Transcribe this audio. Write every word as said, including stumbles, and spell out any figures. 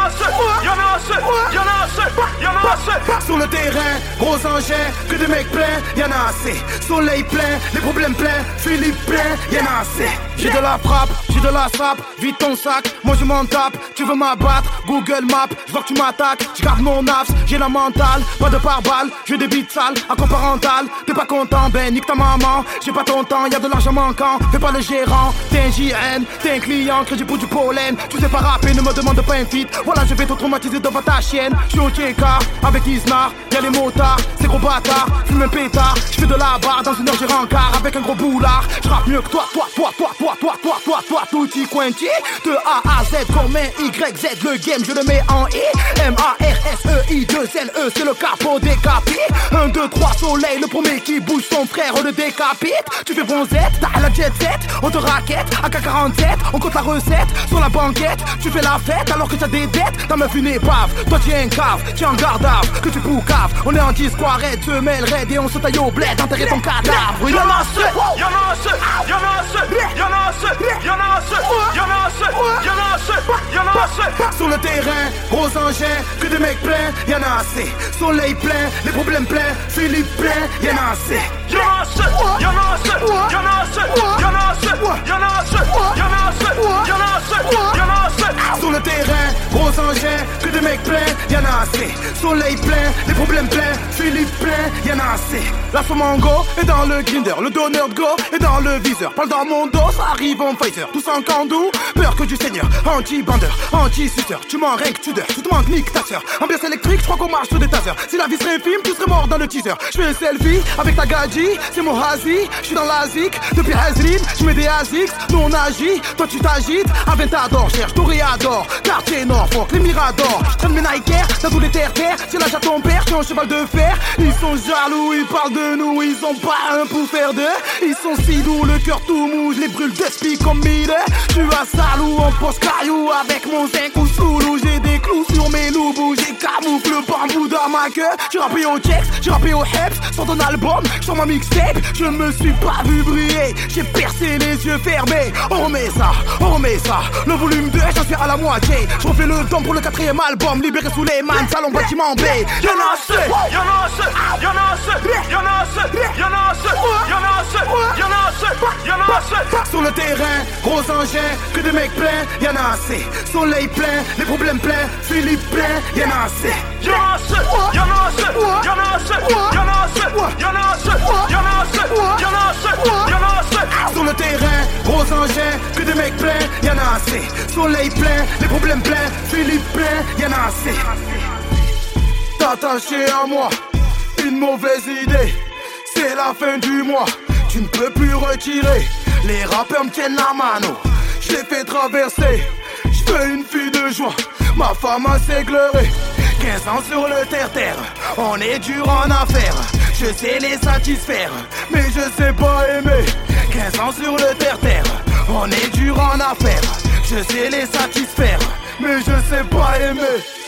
assez, y'en a assez, y'en a assez, y'en a assez. Sur le terrain, gros engin, que des mecs pleins, y'en a assez. Soleil plein, les problèmes pleins, Philippe plein, y'en a assez. J'ai de la frappe, j'ai de la sape, vide ton sac, moi je m'en tape. Tu veux m'abattre, Google Maps, je vois que tu m'attaques. Je garde mon nafs, j'ai la mentale, pas de pare-balles, j'ai des bites sales, accord parental. T'es pas content, ben nique ta maman. J'ai pas ton temps, y'a de l'argent manquant, fais pas le gérant. T'es un J N, t'es un client, crédit pour du pollen. Tu sais pas rapper, ne me demande pas un feat. Voilà, je vais te traumatiser devant ta chienne. J'suis au T K, avec Isnar, y'a les motards, c'est gros bâtard, fume un pétard. J'fais de la barre, dans une heure j'ai rencard, avec un gros boulard. J'rappe mieux que toi, toi, toi, toi, toi, toi, toi, toi, toi, tutti quanti. De A à Z, comme un Y Z, le game je le mets en I. M A R S E I deux L E, c'est le capot décapé. un, deux, trois, soleil, le premier qui bouge son frère, on le décapite. Tu fais bronzette, t'as la jet set, on te raquette, A K quarante-sept, on compte la recette, sur la banquette, tu fais la fête alors que t'as des dettes, ta meuf une épave, toi tu es un cave, tu es en garde à que tu poucaves, on est en disquarette, se mêle raide et on se taille au bled, enterrer ton cadavre. Y'en a assez, y'en a assez, y'en a assez, y'en a assez, y'en a assez, y'en a assez, y'en a assez, y'en a assez. Sur le terrain, gros engin, que des mecs pleins, y'en a assez. Soleil plein, les problèmes pleins, Philippe plein, y'en a assez. Y'en a assez, y'en a assez, y'en a assez, y'en a assez, y'en a assez, y'en a assez, y'en a assez, y'en a assez. Sur le terrain, gros engin, que des mecs pleins, y'en a assez. Soleil plein, les problèmes pleins, Philippe plein, y'en a assez. La Somango est dans le grinder, le donneur de go est dans le viseur. Parle dans mon dos, ça arrive en Pfizer. Tous en candou, peur que du seigneur. Anti-bandeur, anti-suceur, tu m'en règles, tu deurs, tu te manques, nique ta sœur. Ambiance électrique, je crois qu'on marche sur des tasers. Si la vie serait infime, tu serais mort dans le teaser. Je fais un selfie avec ta gadji, c'est mon hazi. Je suis dans la zik, depuis Hazlin, je mets des Azix. Nous on agit, toi tu t'agites. Aventador, cherche Toréador, quartier Norfolk, les Miradors. Je traîne mes Nike dans tous les terres-terres. J'ai l'âge à ton père, j'ai un cheval de fer. Ils sont jaloux, ils parlent de nous, ils ont pas un pour faire d'eux. Ils sont si doux, le cœur tout mou, je les brûle d'esprit comme mille. Tu as salou, on pose caillou avec mon zinc ou soulou. J'ai des clous sur mes loups, j'ai camoufle le bambou dans ma queue. J'ai rappé au Chex, j'ai rappé au Heps. Sur ton album, sur ma mixtape, je me suis pas vu briller. J'ai percé les yeux fermés. On remet ça, on remet ça. Le volume deux, j'en suis à la moitié. Je refais le temps pour le quatrième album. Libéré sous les mains, salon bâtiment B. Y'en a assez, y'en a assez, y'en a assez, y'en a assez, y'en a assez, y'en a assez, y'en a assez, y'en a assez. Sur le terrain, gros engin, que des mecs pleins, y'en a assez. Soleil plein, les problèmes pleins, Philippe plein, y'en a assez. Y'en a assez, y'en a assez, y'en a assez, y'en a assez, y'en a assez, y'en a assez, y'en a assez, y'en a assez. Sur le terrain, gros engin, que des mecs pleins, y'en a assez. Soleil plein, les problèmes pleins, Philippe plein, y'en a assez. T'attacher à moi, une mauvaise idée. C'est la fin du mois, tu ne peux plus retirer. Les rappeurs me tiennent la mano, je les fais traverser. Je veux une fille de joie, ma femme a s'égleuré. quinze ans sur le terre-terre, on est dur en affaires. Je sais les satisfaire, mais je sais pas aimer. quinze ans sur le terre-terre, on est dur en affaires. Je sais les satisfaire, mais je sais pas aimer.